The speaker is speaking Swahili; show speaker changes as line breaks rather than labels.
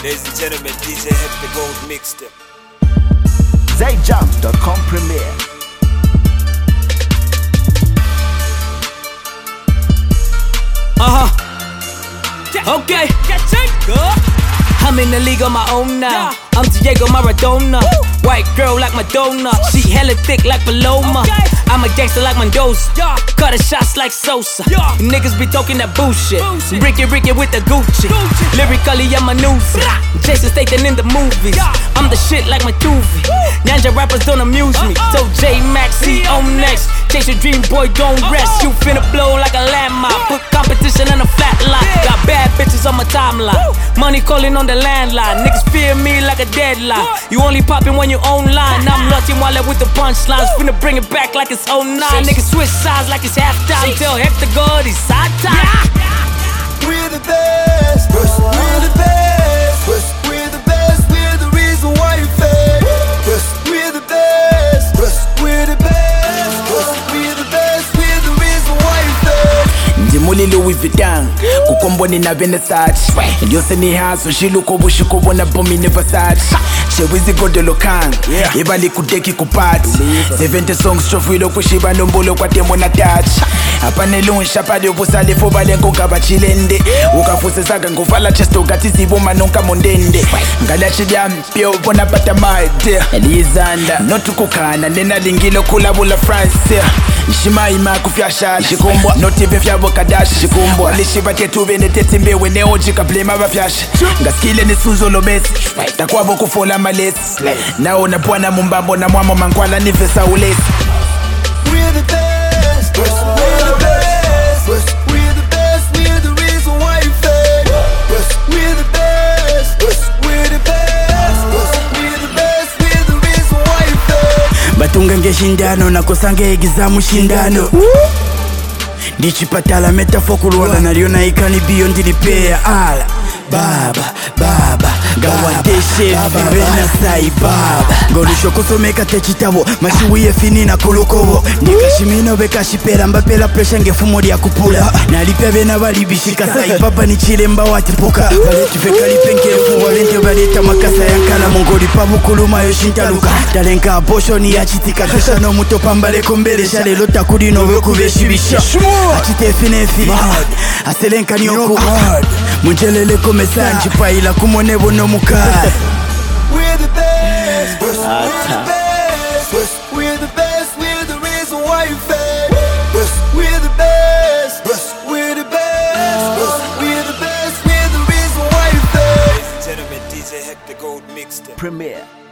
Ladies and gentlemen, DJ Hector Gold mixed it.
ZayJam.com premiere.
Okay. I'm in the league on my own now. I'm Diego Maradona. White girl like Madonna. She hella thick like Paloma. I'm a gangster like Mendoza. Cut the shots like Sosa. You niggas be talking that bullshit. Ricky with the Gucci. Lyrically I'm a newsie. Jason Statham in the movies. I'm the shit like Matuvi. Ninja rappers don't amuse me. So J-Max, he on next. Chase your dream, boy, don't rest. You finna blow like a landmine. Put competition in a flat line. Got bad bitches on my timeline. Money calling on the landline. Niggas fear me like a deadline. You only poppin' when you online. I'm launching while with the punchlines. Finna bring it back like it's 09. Niggas switch sides like it's halftime. Tell Hector God it's side time.
We're the best. We're the best. We're the best. We're the reason why you fail. We're the best. We're the best. We're the best. We're the reason why you fail.
Ndimuli Louis Vuitton kukomboni na Versace. Yose ni hazo shiluko bushiko bona bomi ne Versace. Shewizi godolo kang ibali kudeki kupati 70 songs chofwilo kushiba nombolo kwa tembo na touch. Apane lunsha pade ubusale fobale ngokaba chilende. Ukafuse saka nguvala chesto gati zibo manonka mondende. Ngala chidam pio bona pata maide Elizanda notukukana nena lingilo kulabula France. Nshima ima kufyasha shikumbwa notipe fyabo kadashi shikumbwa lishiba tetu bene tetimbe wene ojika blema bafyasha ngaskile nisuzo lobesi takwabo kufola malesi naona bwana mumbambo na mwamo mankwala nivesa ulesi.
We're the best. We're the best. We're the best. We're the reason why you fail. We're the best. We're the best. We're the best. We're the reason why you fail.
Batunga ngeshindano na kosange egizamu shindano. Ndichipatala metafokuruwala naliona ikani biyo ndilipea ala. Baba gawadeshe vivena sai baba ngolisho kusomeka techitabo mashiwiye fini na kolokobo nikashimino bekashipera mbapela pressure ngefumo lya kupula nalipya bena balibishika sai baba ni chilemba watipoka baleti fekalipenkefu walente baleta makasa yankala mongoli pabukuluma yoshintaluka talenka abosho ni achitika kesha no muto pambale kombele shale lota kulino wekubeshibisha achite finefi aselenka nyoku munjelele komesanji paila kumonebo no mukara.
We're the best. We're the best. We're the best. We're the reason why you fail. We're the best. We're the best. We're the best. We're the reason why you fail.
Ladies and gentlemen, DJ Hector Gold mixed it.
Premiere.